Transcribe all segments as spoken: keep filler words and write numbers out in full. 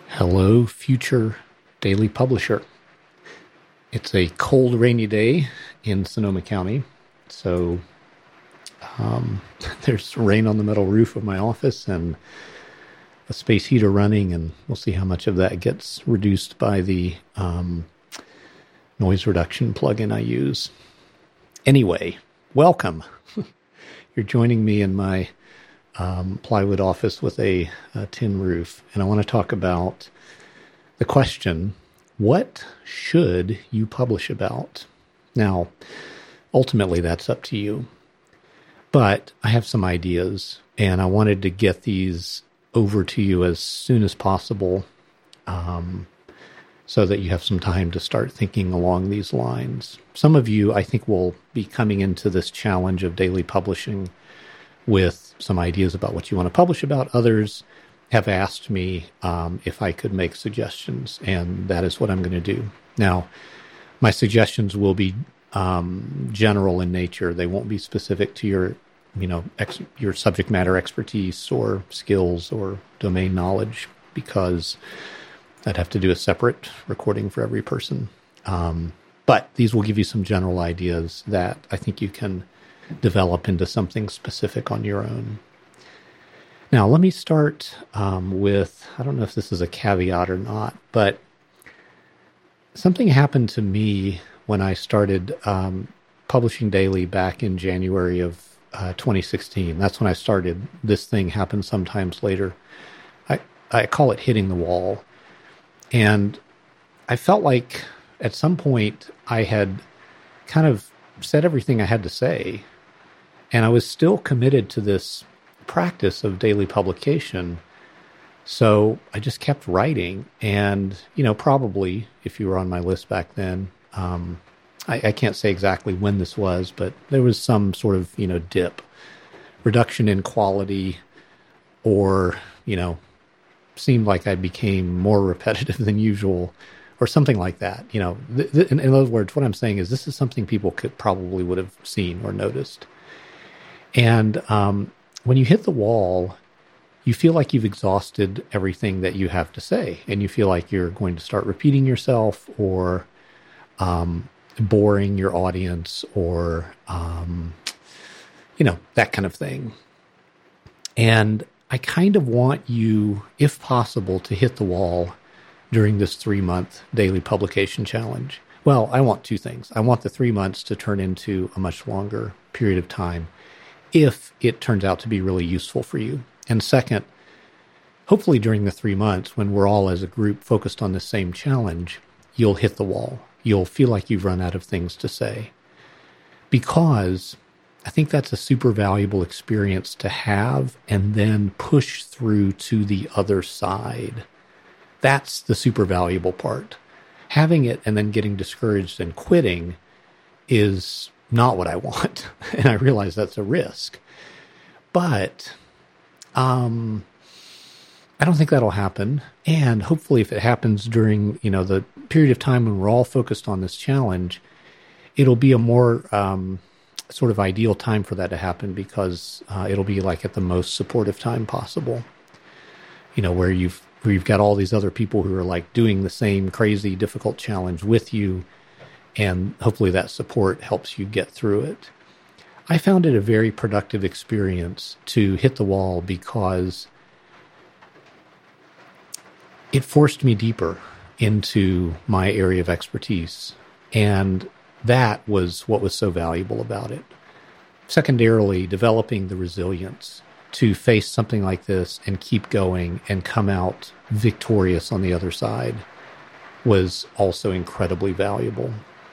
Hello, future daily publisher. It's a cold, rainy day in Sonoma County, so um, there's rain on the metal roof of my office and a space heater running, and we'll see how much of that gets reduced by the um, noise reduction plugin I use. Anyway, welcome. You're joining me in my Um, plywood office with a, a tin roof. And I want to talk about the question, what should you publish about? Now, ultimately, that's up to you. But I have some ideas, and I wanted to get these over to you as soon as possible um, so that you have some time to start thinking along these lines. Some of you, I think, will be coming into this challenge of daily publishing with some ideas about what you want to publish about. Others have asked me um, if I could make suggestions, and that is what I'm going to do. Now, my suggestions will be um, general in nature. They won't be specific to your, you know, ex- your subject matter expertise or skills or domain knowledge, because I'd have to do a separate recording for every person. Um, but these will give you some general ideas that I think you can develop into something specific on your own. Now, let me start um, with, I don't know if this is a caveat or not, but something happened to me when I started um, publishing daily back in January of uh, twenty sixteen. That's when I started. This thing happened sometimes later. I, I call it hitting the wall. And I felt like at some point I had kind of said everything I had to say. And I was still committed to this practice of daily publication. So I just kept writing. And, you know, probably if you were on my list back then, um, I, I can't say exactly when this was, but there was some sort of, you know, dip, reduction in quality, or, you know, seemed like I became more repetitive than usual, or something like that. You know, th- th- in, in other words, what I'm saying is this is something people could probably would have seen or noticed. And um, when you hit the wall, you feel like you've exhausted everything that you have to say, and you feel like you're going to start repeating yourself or um, boring your audience, or, um, you know, that kind of thing. And I kind of want you, if possible, to hit the wall during this three-month daily publication challenge. Well, I want two things. I want the three months to turn into a much longer period of time if it turns out to be really useful for you. And second, hopefully during the three months, when we're all as a group focused on the same challenge, you'll hit the wall. You'll feel like you've run out of things to say. Because I think that's a super valuable experience to have and then push through to the other side. That's the super valuable part. Having it and then getting discouraged and quitting is not what I want. And I realize that's a risk. But um, I don't think that'll happen. And hopefully if it happens during, you know, the period of time when we're all focused on this challenge, it'll be a more um, sort of ideal time for that to happen, because uh, it'll be like at the most supportive time possible. You know, where you've where you've got all these other people who are like doing the same crazy, difficult challenge with you, and hopefully that support helps you get through it. I found it a very productive experience to hit the wall because it forced me deeper into my area of expertise, and that was what was so valuable about it. Secondarily, developing the resilience to face something like this and keep going and come out victorious on the other side was also incredibly valuable.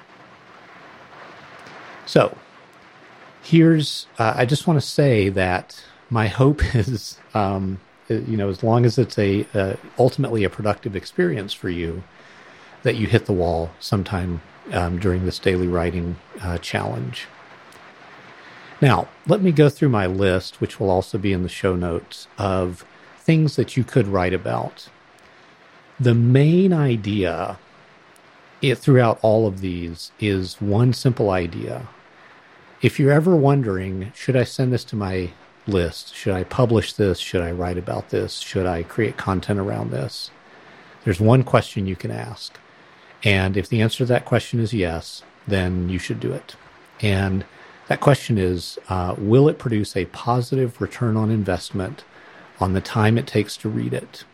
So here's, uh, I just want to say that my hope is, um, you know, as long as it's a uh, ultimately a productive experience for you, that you hit the wall sometime um, during this daily writing uh, challenge. Now, let me go through my list, which will also be in the show notes, of things that you could write about. The main idea it, throughout all of these is one simple idea. If you're ever wondering, should I send this to my list? Should I publish this? Should I write about this? Should I create content around this? There's one question you can ask. And if the answer to that question is yes, then you should do it. And that question is, uh, will it produce a positive return on investment on the time it takes to read it?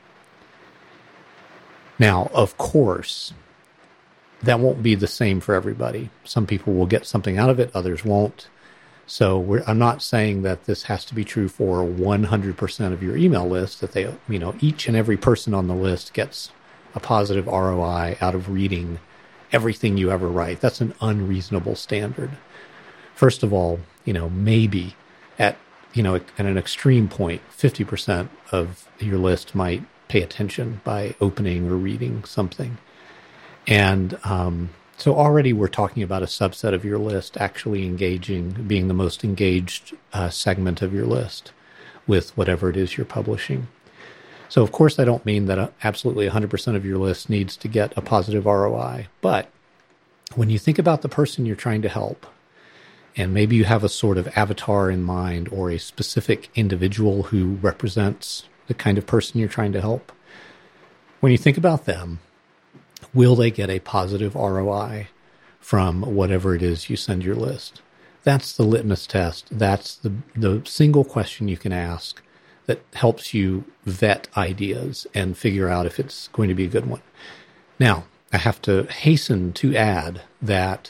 Now, of course, that won't be the same for everybody. Some people will get something out of it, others won't. So we're, I'm not saying that this has to be true for one hundred percent of your email list, that they, you know, each and every person on the list gets a positive R O I out of reading everything you ever write. That's an unreasonable standard. First of all, you know, maybe at, you know, at an extreme point, fifty percent of your list might pay attention by opening or reading something. And um, so already we're talking about a subset of your list actually engaging, being the most engaged uh, segment of your list with whatever it is you're publishing. So of course I don't mean that uh, absolutely one hundred percent of your list needs to get a positive R O I, but when you think about the person you're trying to help, and maybe you have a sort of avatar in mind or a specific individual who represents the kind of person you're trying to help, when you think about them, will they get a positive R O I from whatever it is you send your list? That's the litmus test. That's the, the single question you can ask that helps you vet ideas and figure out if it's going to be a good one. Now, I have to hasten to add that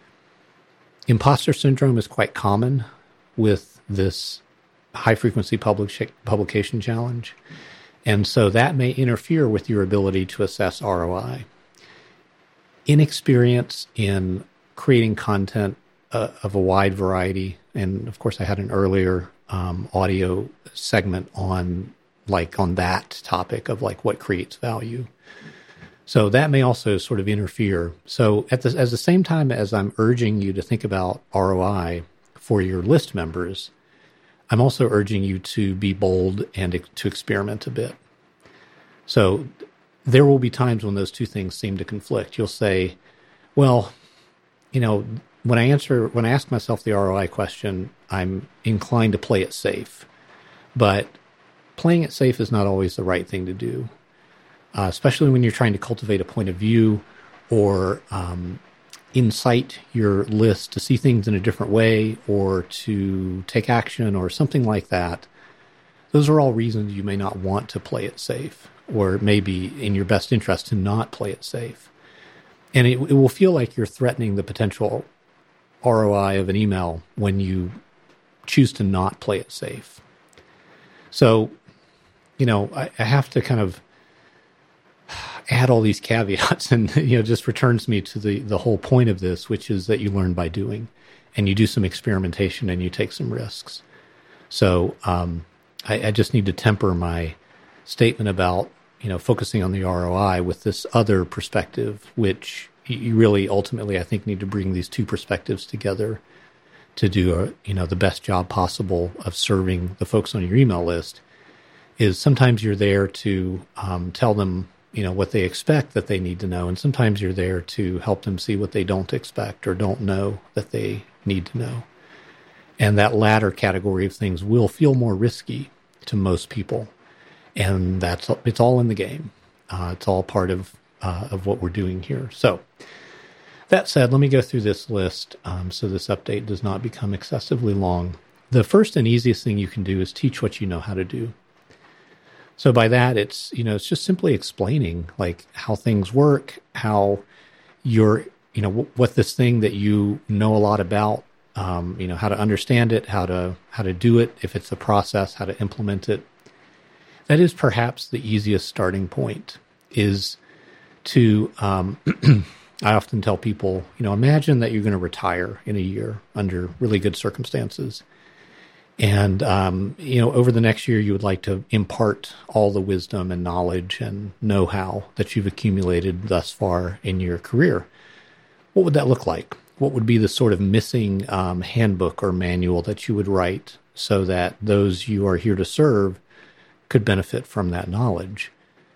imposter syndrome is quite common with this high-frequency public publication challenge, and so that may interfere with your ability to assess R O I. Inexperience in creating content uh, of a wide variety, and of course I had an earlier um, audio segment on like on that topic of like what creates value. So that may also sort of interfere. So at the, at the same time as I'm urging you to think about R O I for your list members, I'm also urging you to be bold and to experiment a bit. So there will be times when those two things seem to conflict. You'll say, well, you know, when I answer, when I ask myself the R O I question, I'm inclined to play it safe. But playing it safe is not always the right thing to do. Uh, especially when you're trying to cultivate a point of view or um, incite your list to see things in a different way or to take action or something like that. Those are all reasons you may not want to play it safe, or it may be in your best interest to not play it safe. And it, it will feel like you're threatening the potential R O I of an email when you choose to not play it safe. So, you know, I, I have to kind of add all these caveats, and you know, just returns me to the the whole point of this, which is that you learn by doing, and you do some experimentation and you take some risks. So um, I, I just need to temper my statement about you know focusing on the R O I with this other perspective, which you really ultimately I think need to bring these two perspectives together to do a, you know the best job possible of serving the folks on your email list. Is sometimes you're there to um, tell them you know, what they expect that they need to know. And sometimes you're there to help them see what they don't expect or don't know that they need to know. And that latter category of things will feel more risky to most people. And that's, it's all in the game. Uh, it's all part of, uh, of what we're doing here. So that said, let me go through this list um, so this update does not become excessively long. The first and easiest thing you can do is teach what you know how to do. So by that, it's, you know, it's just simply explaining like how things work, how you're, you know, w- what this thing that you know a lot about, um, you know, how to understand it, how to, how to do it. If it's a process, how to implement it. That is perhaps the easiest starting point is to, um, I often tell people, you know, imagine that you're going to retire in a year under really good circumstances. And, um, you know, over the next year, you would like to impart all the wisdom and knowledge and know-how that you've accumulated thus far in your career. What would that look like? What would be the sort of missing um, handbook or manual that you would write so that those you are here to serve could benefit from that knowledge?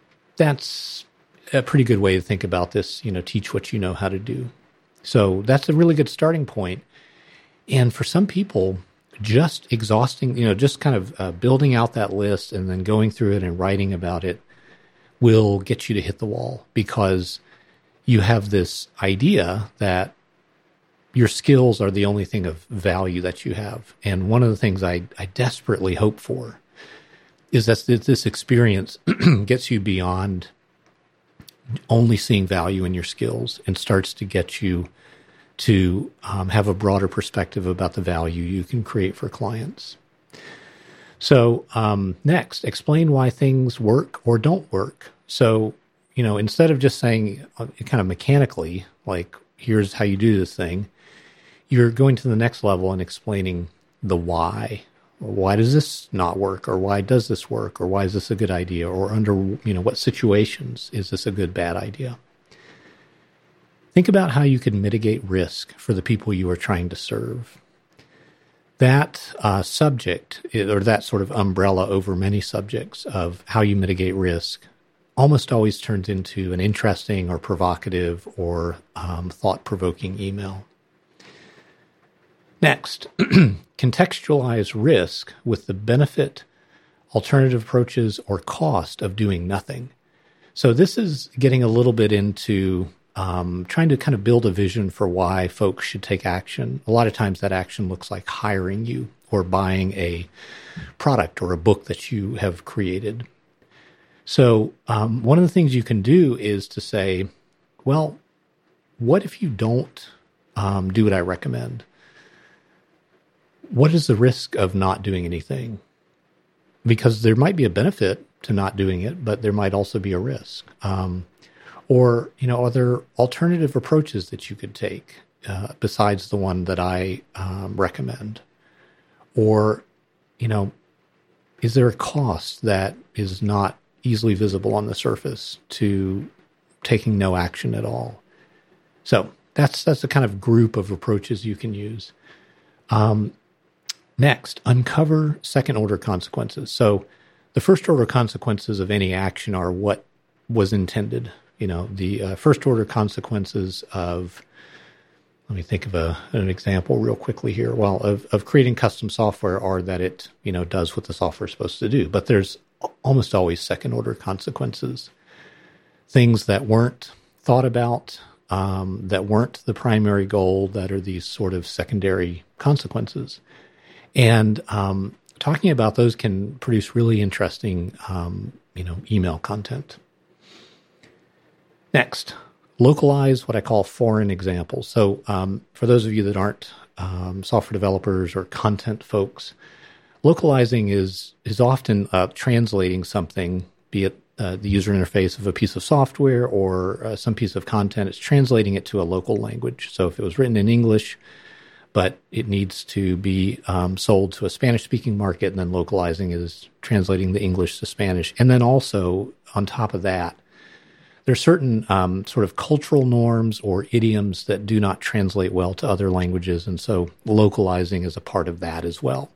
That's a pretty good way to think about this, you know, teach what you know how to do. So that's a really good starting point. And for some people, just exhausting, you know, just kind of uh, building out that list and then going through it and writing about it will get you to hit the wall because you have this idea that your skills are the only thing of value that you have. And one of the things I, I desperately hope for is that this experience gets you beyond only seeing value in your skills and starts to get you to um, have a broader perspective about the value you can create for clients. So um, next, explain why things work or don't work. So, you know, instead of just saying uh, kind of mechanically, like, here's how you do this thing, you're going to the next level and explaining the why. Why does this not work? Or why does this work? Or why is this a good idea? Or under, you know, what situations is this a good, bad idea? Think about how you can mitigate risk for the people you are trying to serve. That uh, subject, or that sort of umbrella over many subjects of how you mitigate risk, almost always turns into an interesting or provocative or um, thought-provoking email. Next, contextualize risk with the benefit, alternative approaches, or cost of doing nothing. So this is getting a little bit into um, trying to kind of build a vision for why folks should take action. A lot of times that action looks like hiring you or buying a product or a book that you have created. So um, one of the things you can do is to say, well, what if you don't um, do what I recommend? What is the risk of not doing anything? Because there might be a benefit to not doing it, but there might also be a risk. Um, or, you know, are there alternative approaches that you could take uh, besides the one that I um, recommend? Or, you know, is there a cost that is not easily visible on the surface to taking no action at all? So that's that's a kind of group of approaches you can use. Um, Next, uncover second-order consequences. So the first-order consequences of any action are what was intended. You know, the uh, first-order consequences of, let me think of a, an example real quickly here. Well, of, of creating custom software are that it, you know, does what the software is supposed to do. But there's almost always second-order consequences. Things that weren't thought about, um, that weren't the primary goal, that are these sort of secondary consequences. And um, talking about those can produce really interesting, um, you know, email content. Next, localize what I call foreign examples. So um, for those of you that aren't um, software developers or content folks, localizing is is often uh, translating something, be it uh, the user interface of a piece of software or uh, some piece of content. It's translating it to a local language. So if it was written in English, but it needs to be um, sold to a Spanish-speaking market, and then localizing is translating the English to Spanish. And then also, on top of that, there are certain um, sort of cultural norms or idioms that do not translate well to other languages, and so localizing is a part of that as well.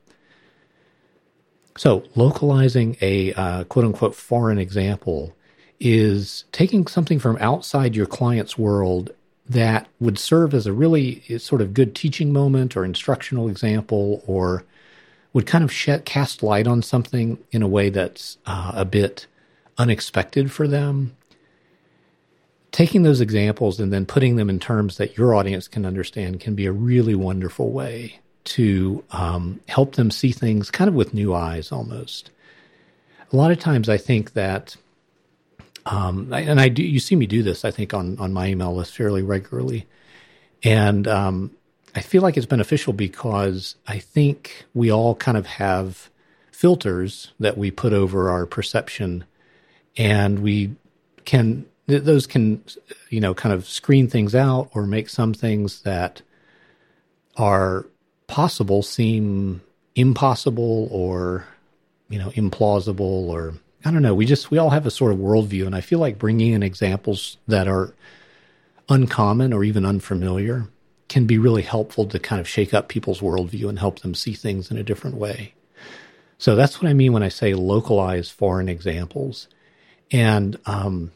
So localizing a uh, quote-unquote foreign example is taking something from outside your client's world that would serve as a really sort of good teaching moment or instructional example, or would kind of shed, cast light on something in a way that's uh, a bit unexpected for them. Taking those examples and then putting them in terms that your audience can understand can be a really wonderful way to um, help them see things kind of with new eyes almost. A lot of times I think that Um, and I do, you see me do this, I think, on, on my email list fairly regularly. And um, I feel like it's beneficial because I think we all kind of have filters that we put over our perception, and we can, th- those can, you know, kind of screen things out or make some things that are possible seem impossible or, you know, implausible, or I don't know. We just, we all have a sort of worldview, and I feel like bringing in examples that are uncommon or even unfamiliar can be really helpful to kind of shake up people's worldview and help them see things in a different way. So that's what I mean when I say localize foreign examples. And um,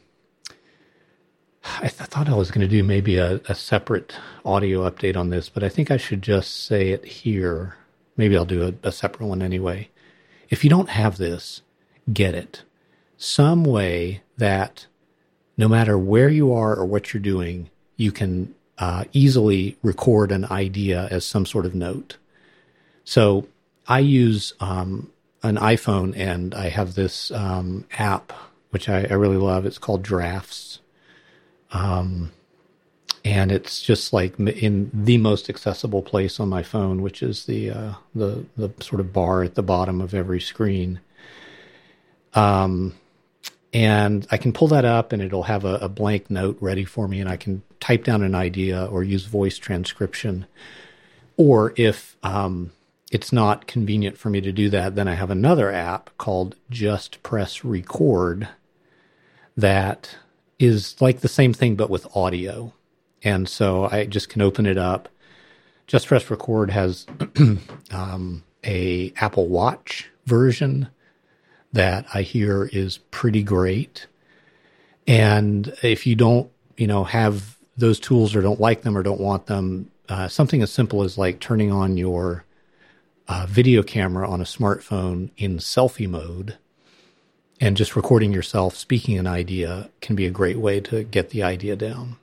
I th- thought I was going to do maybe a, a separate audio update on this, but I think I should just say it here. Maybe I'll do a, a separate one anyway. If you don't have this, get it. Some way that no matter where you are or what you're doing, you can uh, easily record an idea as some sort of note. So I use um, an iPhone, and I have this um, app, which I, I really love. It's called Drafts. Um, and it's just like in the most accessible place on my phone, which is the uh, the the sort of bar at the bottom of every screen. Um, and I can pull that up, and it'll have a, a blank note ready for me, and I can type down an idea or use voice transcription. Or if um, it's not convenient for me to do that, then I have another app called Just Press Record that is like the same thing, but with audio. And so I just can open it up. Just Press Record has um, a Apple Watch version that I hear is pretty great. And if you don't, you know, have those tools or don't like them or don't want them, uh, something as simple as like turning on your uh, video camera on a smartphone in selfie mode and just recording yourself speaking an idea can be a great way to get the idea down.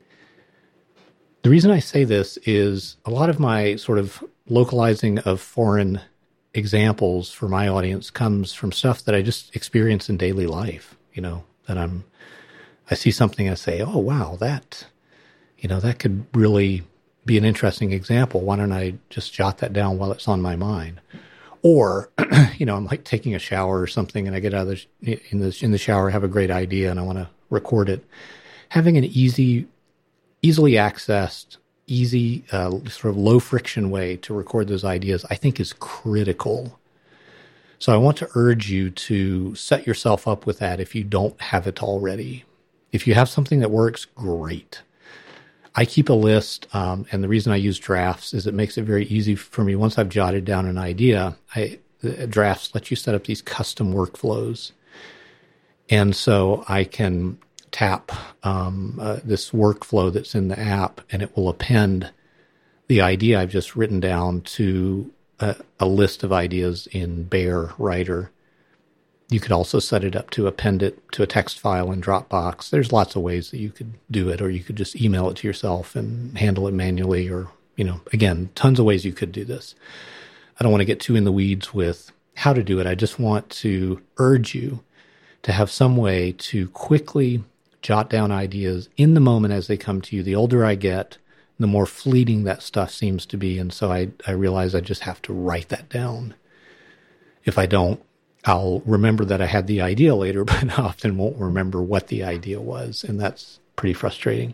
The reason I say this is a lot of my sort of localizing of foreign examples for my audience comes from stuff that I just experience in daily life, you know, that I'm, I see something, I say, oh, wow, that, you know, that could really be an interesting example. Why don't I just jot that down while it's on my mind? Or, you know, I'm like taking a shower or something, and I get out of the, in the, in the shower, have a great idea, and I want to record it. Having an easy, easily accessed, easy, uh, sort of low friction way to record those ideas, I think is critical. So I want to urge you to set yourself up with that if you don't have it already. If you have something that works, great. I keep a list, um, and the reason I use Drafts is it makes it very easy for me. Once I've jotted down an idea, I, Drafts let you set up these custom workflows. And so I can tap um, uh, this workflow that's in the app, and it will append the idea I've just written down to a, a list of ideas in Bear Writer. You could also set it up to append it to a text file in Dropbox. There's lots of ways that you could do it, or you could just email it to yourself and handle it manually, or, you know, again, tons of ways you could do this. I don't want to get too in the weeds with how to do it. I just want to urge you to have some way to quickly jot down ideas in the moment as they come to you. The older I get, the more fleeting that stuff seems to be. And so I, I realize I just have to write that down. If I don't, I'll remember that I had the idea later, but I often won't remember what the idea was. And that's pretty frustrating.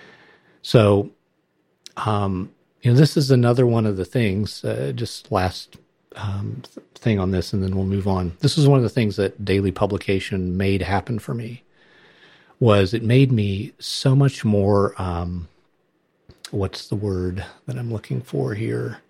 So, um, you know, this is another one of the things, uh, just last um, th- thing on this, and then we'll move on. This is one of the things that daily publication made happen for me. Was it made me so much more, um, what's the word that I'm looking for here?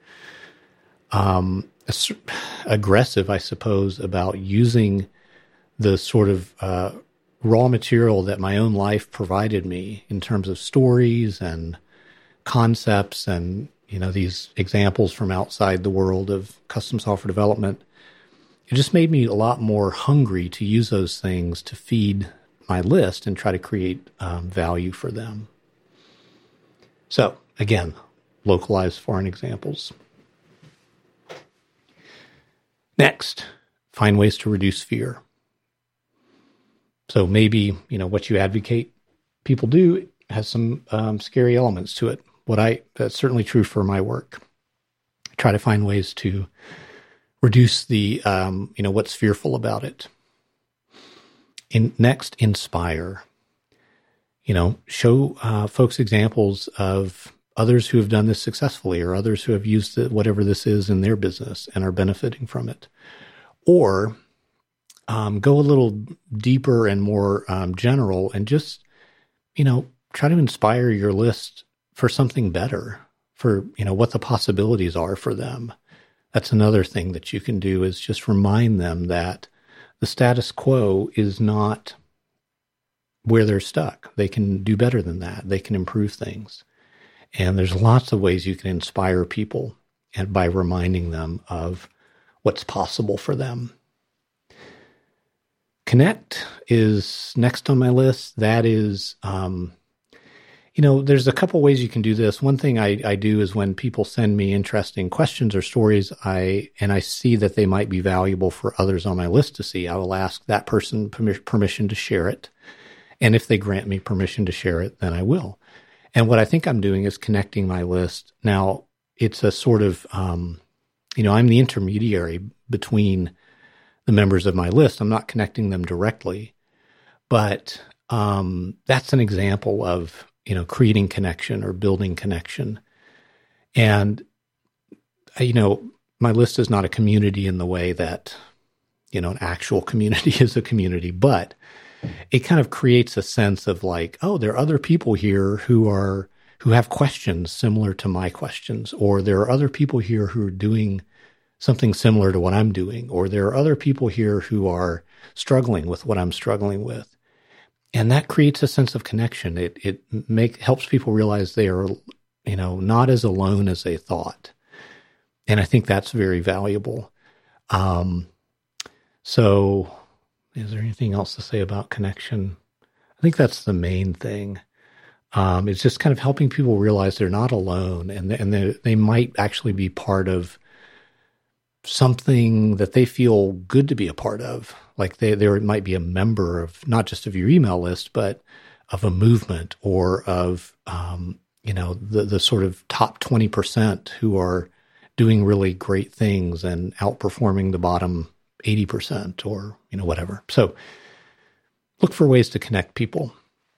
Um, aggressive, I suppose, about using the sort of uh, raw material that my own life provided me in terms of stories and concepts and, you know, these examples from outside the world of custom software development. It just made me a lot more hungry to use those things to feed my list and try to create um, value for them. So again, localized foreign examples. Next, find ways to reduce fear. So maybe, you know, what you advocate people do has some um, scary elements to it. What I, that's certainly true for my work. I try to find ways to reduce the, um, you know, what's fearful about it. In, next, inspire. You know, show uh, folks examples of others who have done this successfully, or others who have used it, whatever this is in their business and are benefiting from it. Or um, go a little deeper and more um, general and just, you know, try to inspire your list for something better, for, you know, what the possibilities are for them. That's another thing that you can do, is just remind them that the status quo is not where they're stuck. They can do better than that. They can improve things. And there's lots of ways you can inspire people, and by reminding them of what's possible for them. Connect is next on my list. That is, um, you know, there's a couple ways you can do this. One thing I, I do is when people send me interesting questions or stories, I and I see that they might be valuable for others on my list to see, I will ask that person permi- permission to share it. And if they grant me permission to share it, then I will. And what I think I'm doing is connecting my list. Now, it's a sort of, um, you know, I'm the intermediary between the members of my list. I'm not connecting them directly, but um, that's an example of, you know, creating connection or building connection. And, you know, my list is not a community in the way that, you know, an actual community is a community, but it kind of creates a sense of like, oh, there are other people here who are, who have questions similar to my questions, or there are other people here who are doing something similar to what I'm doing, or there are other people here who are struggling with what I'm struggling with. And that creates a sense of connection. It it make helps people realize they are, you know, not as alone as they thought. And I think that's very valuable. Um, so is there anything else to say about connection? I think that's the main thing. Um, it's just kind of helping people realize they're not alone, and and they they might actually be part of something that they feel good to be a part of. Like they, they might be a member of not just of your email list, but of a movement or of, um, you know, the, the sort of top twenty percent who are doing really great things and outperforming the bottom eighty percent or, you know, whatever. So look for ways to connect people.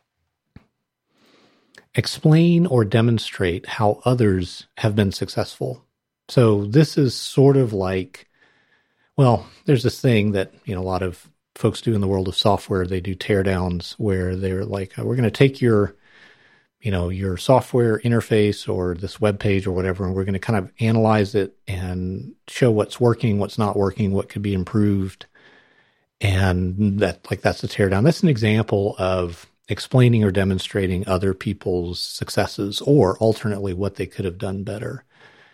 Explain or demonstrate how others have been successful. So this is sort of like, well, there's this thing that, you know, a lot of folks do in the world of software. They do teardowns where they're like, we're going to take your, you know, your software interface or this web page or whatever, and we're going to kind of analyze it and show what's working, what's not working, what could be improved. And that, like, that's a teardown. That's an example of explaining or demonstrating other people's successes, or alternately what they could have done better.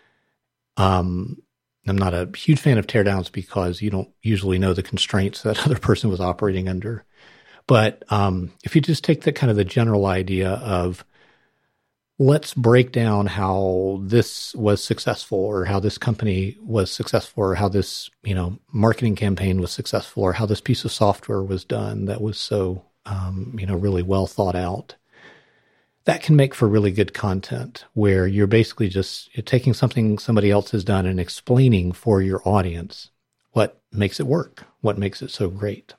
Um, I'm not a huge fan of teardowns because you don't usually know the constraints that other person was operating under. But um, if you just take the kind of the general idea of, let's break down how this was successful, or how this company was successful, or how this, you know, marketing campaign was successful, or how this piece of software was done that was so, um, you know, really well thought out. That can make for really good content where you're basically just you're taking something somebody else has done and explaining for your audience what makes it work, what makes it so great.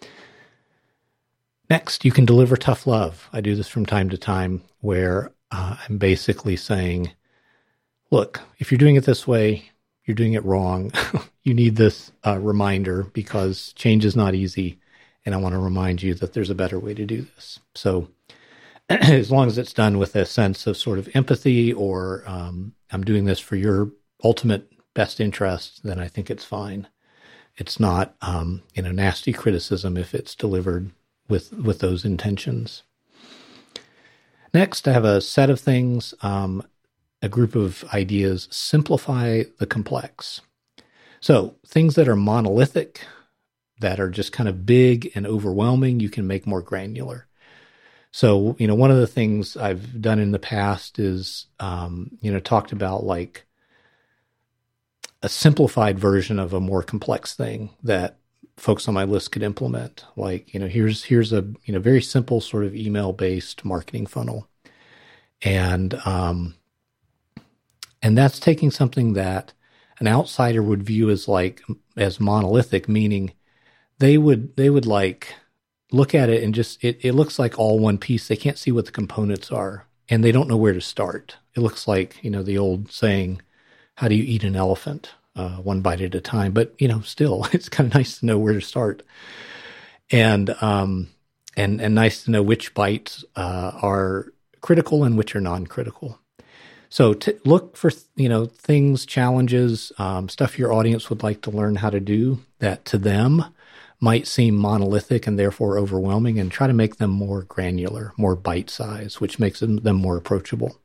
Next, you can deliver tough love. I do this from time to time where uh, I'm basically saying, look, if you're doing it this way, you're doing it wrong. You need this uh, reminder because change is not easy. And I want to remind you that there's a better way to do this. So as long as it's done with a sense of sort of empathy, or um, I'm doing this for your ultimate best interest, then I think it's fine. It's not, um, you know, nasty criticism if it's delivered with with those intentions. Next, I have a set of things, um, a group of ideas. Simplify the complex. So things that are monolithic, that are just kind of big and overwhelming, you can make more granular. So, you know, one of the things I've done in the past is, um, you know, talked about like a simplified version of a more complex thing that folks on my list could implement. Like, you know, here's here's a, you know, very simple sort of email-based marketing funnel. And um, and that's taking something that an outsider would view as like as monolithic, meaning they would they would like look at it and just, it, it looks like all one piece. They can't see what the components are, and they don't know where to start. It looks like, you know, the old saying, how do you eat an elephant? Uh, one bite at a time. But, you know, still, it's kind of nice to know where to start. And, um, and, and nice to know which bites uh, are critical and which are non-critical. So to look for, you know, things, challenges, um, stuff your audience would like to learn how to do that to them might seem monolithic and therefore overwhelming, and try to make them more granular, more bite-sized, which makes them, them more approachable.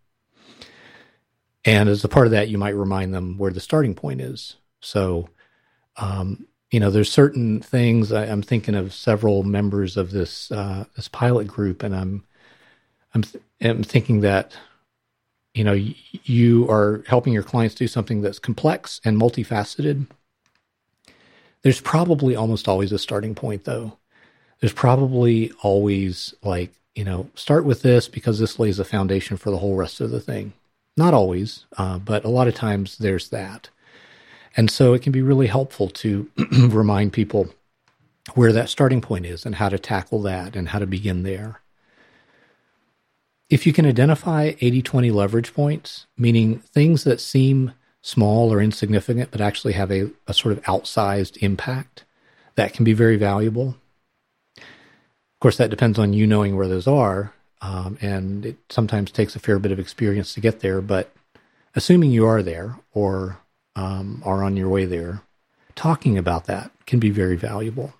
And as a part of that, you might remind them where the starting point is. So um, you know, there's certain things. I, I'm thinking of several members of this uh, this pilot group, and I'm I'm, th- I'm thinking that, you know, y- you are helping your clients do something that's complex and multifaceted. There's probably almost always a starting point, though. There's probably always like, you know, start with this because this lays a foundation for the whole rest of the thing. Not always, uh, but a lot of times there's that. And so it can be really helpful to remind people where that starting point is and how to tackle that and how to begin there. If you can identify eighty twenty leverage points, meaning things that seem small or insignificant but actually have a, a sort of outsized impact, that can be very valuable. Of course, that depends on you knowing where those are, um, and it sometimes takes a fair bit of experience to get there, but assuming you are there or um, are on your way there, talking about that can be very valuable.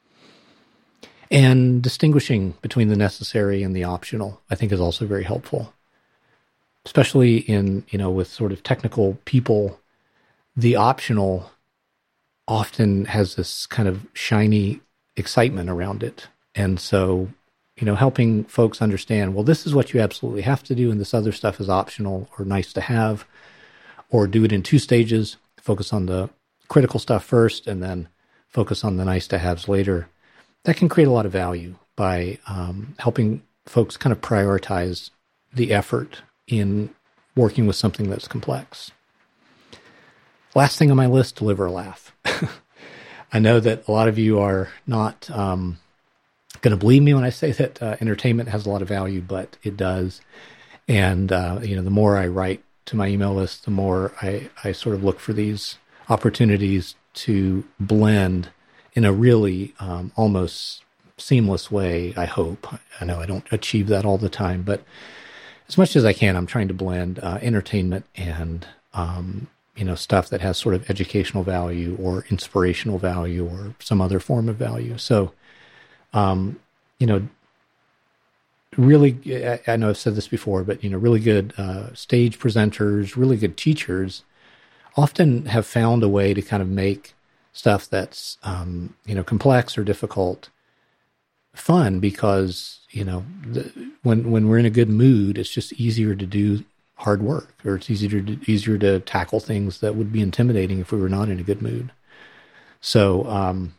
And distinguishing between the necessary and the optional, I think, is also very helpful. Especially in, you know, with sort of technical people, the optional often has this kind of shiny excitement around it. And so, you know, helping folks understand, well, this is what you absolutely have to do, and this other stuff is optional or nice to have, or do it in two stages, focus on the critical stuff first, and then focus on the nice to haves later. That can create a lot of value by um, helping folks kind of prioritize the effort in working with something that's complex. Last thing on my list, deliver a laugh. I know that a lot of you are not um, going to believe me when I say that uh, entertainment has a lot of value, but it does. And, uh, you know, the more I write to my email list, the more I, I sort of look for these opportunities to blend in a really um, almost seamless way, I hope. I know I don't achieve that all the time, but as much as I can, I'm trying to blend uh, entertainment and, um, you know, stuff that has sort of educational value or inspirational value or some other form of value. So, um, you know, really, I, I know I've said this before, but, you know, really good uh, stage presenters, really good teachers often have found a way to kind of make stuff that's, um, you know, complex or difficult fun because, you know, the, when when we're in a good mood, it's just easier to do hard work, or it's easier to easier to tackle things that would be intimidating if we were not in a good mood. So, um,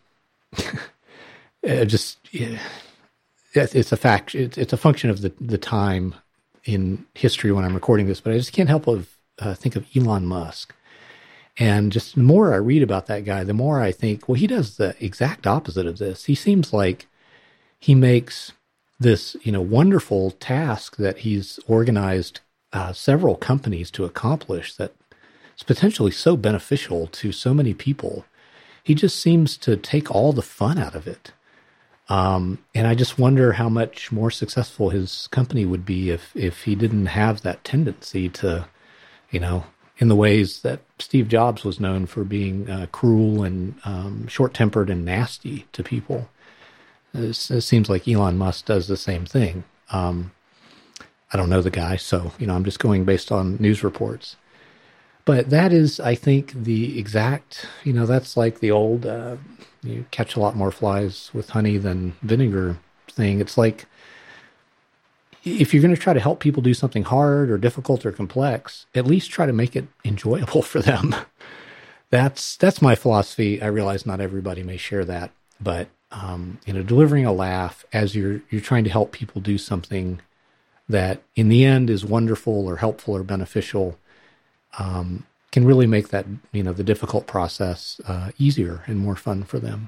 just yeah, it's a fact. It's, it's a function of the the time in history when I'm recording this, but I just can't help but uh, think of Elon Musk. And just the more I read about that guy, the more I think, well, he does the exact opposite of this. He seems like he makes this, you know, wonderful task that he's organized uh, several companies to accomplish that is potentially so beneficial to so many people. He just seems to take all the fun out of it. Um, and I just wonder how much more successful his company would be if, if he didn't have that tendency to, you know, in the ways that Steve Jobs was known for being uh, cruel and um, short-tempered and nasty to people. It, it seems like Elon Musk does the same thing. Um, I don't know the guy, so, you know, I'm just going based on news reports. But that is, I think, the exact, you know, that's like the old, uh, you catch a lot more flies with honey than vinegar thing. It's like, if you're going to try to help people do something hard or difficult or complex, at least try to make it enjoyable for them. That's that's my philosophy. I realize not everybody may share that, but um, you know, delivering a laugh as you're you're trying to help people do something that in the end is wonderful or helpful or beneficial um, can really make that, you know, the difficult process uh, easier and more fun for them.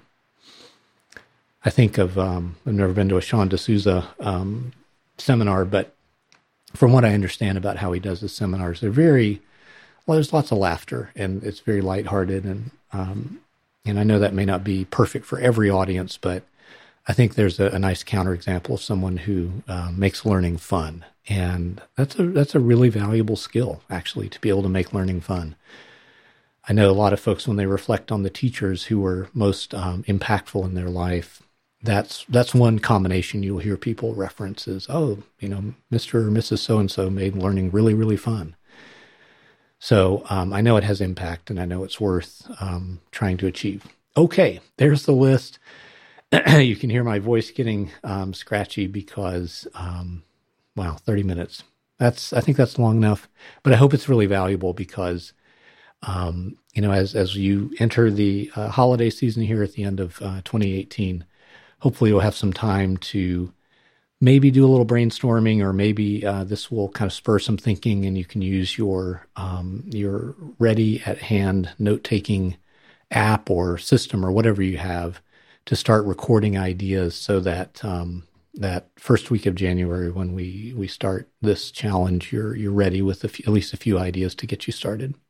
I think of um, I've never been to a Sean D'Souza um, seminar, but from what I understand about how he does his seminars, they're very, well, there's lots of laughter and it's very lighthearted. And, um, and I know that may not be perfect for every audience, but I think there's a, a nice counterexample of someone who uh, makes learning fun. And that's a, that's a really valuable skill, actually, to be able to make learning fun. I know a lot of folks, when they reflect on the teachers who were most um, impactful in their life, That's that's one combination you'll hear people reference is, oh, you know, Mister or Missus So-and-so made learning really, really fun. So um, I know it has impact, and I know it's worth um, trying to achieve. Okay, there's the list. You can hear my voice getting um, scratchy because, um, wow, thirty minutes. That's I think that's long enough, but I hope it's really valuable because, um, you know, as as you enter the uh, holiday season here at the end of uh, twenty eighteen, hopefully you'll have some time to maybe do a little brainstorming, or maybe uh, this will kind of spur some thinking, and you can use your um, your ready at hand note taking app or system or whatever you have to start recording ideas, so that um, that first week of January when we we start this challenge, you're you're ready with a few, at least a few ideas to get you started.